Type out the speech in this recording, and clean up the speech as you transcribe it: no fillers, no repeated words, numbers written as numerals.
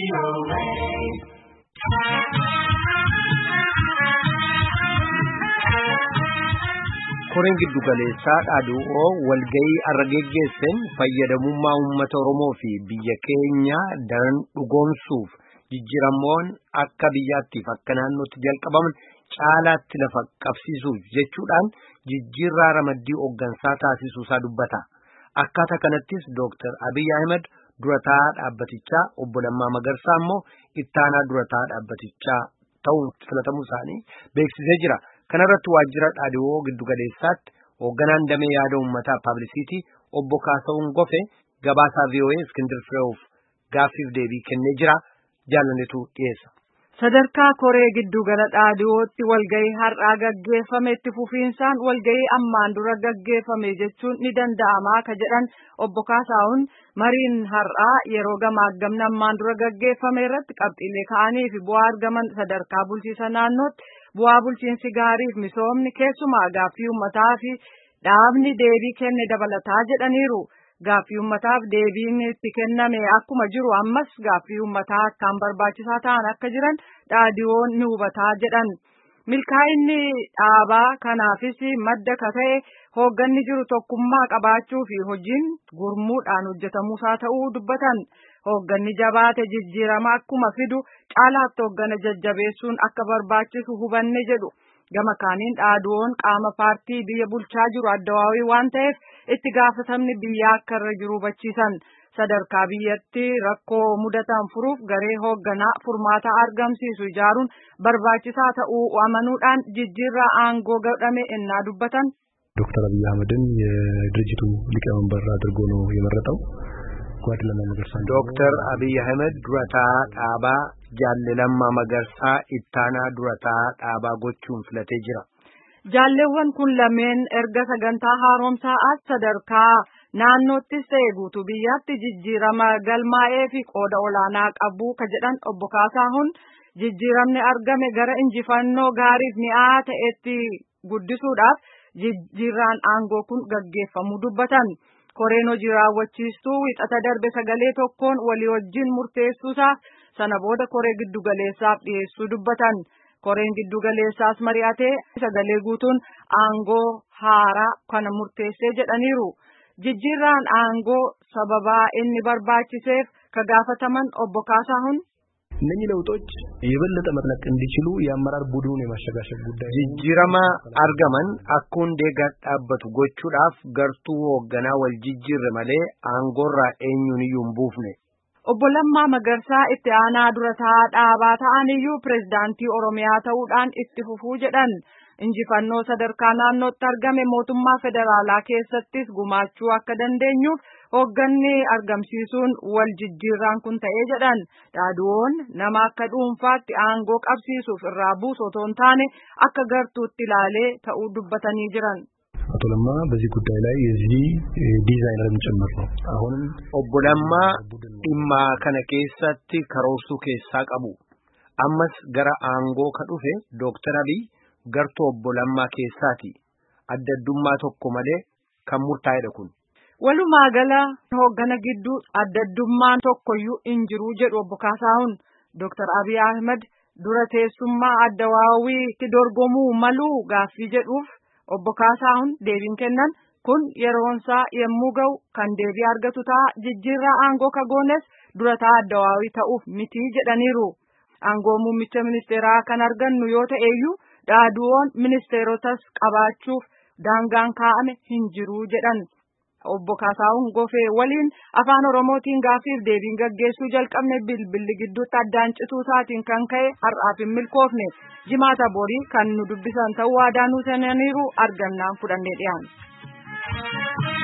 Koreen giddu galeessaa dhaadhii walgahii argaggeessan fayyadamummaa uummata Oromoo fi biyya keenya daran dhugoomsuuf jijjiiramoon akka biyyaattiif akka naannootti jalqabaman caalaatti lafa qabsiisuuf jechuudhaan jijjiirraa ramaddii hooggansaa taasisuusaa dubbata. Akkaataa kanattis Dr. Abiy Ahmed durataa dhaabbatichaa obbo Lammaa Magarsaa immoo ittaanaa durataa dhaabbatichaa ta'uun filatamuu isaanii beeksisee jira. Kanarratti waajjira dhaadhii giddu galeessaatti hoogganaan damee yaada uummataa paabilisiitii obbo Kaasawun Gofe gabaasaa VOA Iskindir Fireewuf gaaffiif deebii kennee jira. Jaalannetu dhiyeessa. Sadarkaa Koree giddugala dhaadhiyootti walgahii har'aa gaggeeffame itti fufiinsaan walgahii ammaan dura gaggeeffame jechuun ni danda'ama ka jedhan obbo Kaasawun mariin har'aa yeroo gamaagamni ammaan dura gaggeeffame irratti qabxiilee ka'anii fi bu'aa argaman sadarkaa bulchiisa naannootti bu'aa bulchiinsi gaariif misoomni keessumaa gaaffii uummataa fi dhaabni deebii kenne dabalataa jedhaniiru. Gaaffii uummataaf deebiin itti kenname akkuma jiru ammas gaaffii uummataa akkaan barbaachisaa ta'an akka jiran dhaadhiyoon ni hubataa jedhan. Milkaa'inni dhaabaa kanaafis madda ka ta'e hoogganni jiru tokkummaa qabaachuu fi hojiin gurmuudhaan hojjetamuusaa ta'uu dubbatan. Hoogganni jabaate jijjiirama akkuma fidu caalaatti hooggana jajjabeessuun akka barbaachisu hubanne jedhu. Gama kaaniin dhaadhiyoon qaama paartii biyya bulchaa jiru addawaawii waan ta'eef itti gaafatamni biyyaa akka irra jiru hubachiisan. Sadarkaa biyyatti rakkoo mudatan furuuf garee hoogganaa furmaata argamsiisu ijaaruun barbaachisaa ta'uu amanuudhaan jijjiirraa aangoo godhame ennaa dubbatan. ዶክተር አብይ አህመድን የድርጅቱ ሊቀመንበር አድርጎ ነው የመረጠው። ዶክተር አብይ አህመድ durataa dhaabaa Jaalle Lammaa Magarsaa ittaanaa durataa dhaabaa gochuun filatee jira. Jaalleewwan kun lameen erga sagantaa haaromsaa as sadarkaa naannoottis ta'e guutuu biyyaatti jijjiirama galmaa'ee fi qooda olaanaa qabu ka jedhan obbo Kaasawun jijjiiramni argame gara injifannoo gaariif mi'aa ta'etti guddisuudhaaf jijjiirraan aangoo kun gaggeeffamuu dubbatan. Koreen hojii raawwachiistuu wixata darbe sagalee tokkoon walii wajjin murteessuusaa sana booda koree giddugaleessaaf dhiyeessuu dubbatan. Koreen giddugaleessaas mari'atee sagalee guutuun aangoo haaraa kana murteessee jedhaniiru. Jijjiirraan aangoo sababaa inni barbaachiseef ka gaafataman obbo Kaasawun እነኚህ ለውጦች የበለጠ መጥለቅ እንዲችሉ የአመራር ቡድኑን የማሸጋሸግ ጉዳይ jijjiirama argaman akkuun deegaa dhaabbatu gochuudhaaf gartuu hoogganaa wal jijjiirre malee aangoorraa eenyuun iyyuu hin buufne. Obbo Lammaa Magarsaa itti aanaa durataa dhaabaa ta'aniyyuu pirezidaantii Oromiyaa ta'uudhaan itti fufuu jedhan. Injifannoo sadarkaa naannootti argame mootummaa federaalaa keessattis gumaachuu akka dandeenyuuf hoogganni argamsiisuun wal jijjiirraan kun ta'ee jedhan. Dhaadhiyoon nama akka dhuunfaatti aangoo qabsiisuuf irraa buusu otoo hin taane akka gartuutti ilaalee ta'uu dubbatanii jiran. አቶ ለማ በዚህ ጉዳይ ላይ የዚህ ዲዛይነርም ጭምር ነው። አሁንም obbo Lammaa dhimma kana keessatti karoorsuu keessaa qabu. Ammas gara aangoo ka dhufe Dr. Abiy gartuu obbo Lammaa keessaati. Addaddummaa tokko malee kan murtaa'edha kun. Walumaa gala hooggana gidduu addaddummaan tokkoyyuu hin jiru jedhu obbo Kaasawun. Dr. Abiy Ahmed dura teessummaa addawaawiitti dorgomuu maluu gaaffii jedhuuf obbo Kaasawun deebiin kennan kun yeroonsaa yemmuu ga'u kan deebii argatu ta'a jijjiirraa aangoo kagoones durataa addawaawii ta'uuf miti jedhaniiru. Aangoo muummicha ministeeraa kan argannu yoo ta'eyyuu dhaadhiyoon ministeerotas qabaachuuf daangaan kaa'ame hin jiru jedhan. Obbo Kaasawun Gofee waliin afaan Oromootiin gaaffiif deebiin gaggeessuu jalqabne bilbilli gidduutti addaan cituu isaatiin kan ka'e har'aaf hin milkoofne. Jimaata borii kan nu dubbisan ta'uu waadaa nu seenaniiru argannaan fudhannee dhiyaanna.